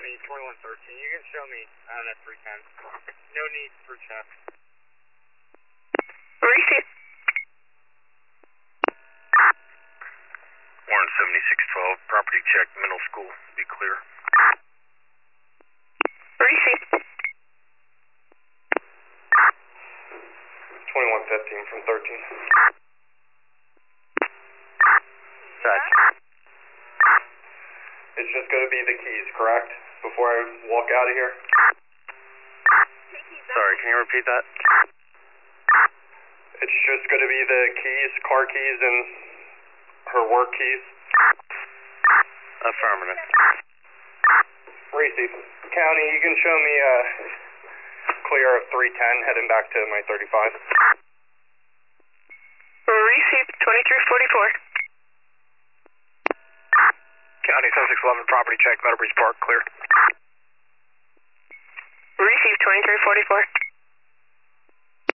County 2113. You can show me on that 310. No need for check. Receive. Warren 7612, property check, middle school, be clear. Receive. 2115 from 13. Touch. It's just going to be the keys, correct? Before I walk out of here? Sorry, can you repeat that? It's just going to be the keys, car keys, and her work keys? Affirmative. Receive. County, you can show me clear of 310 heading back to my 35. Receive 2344. County 7611, property check, Meadow Breeze Park, clear. Receive 2344.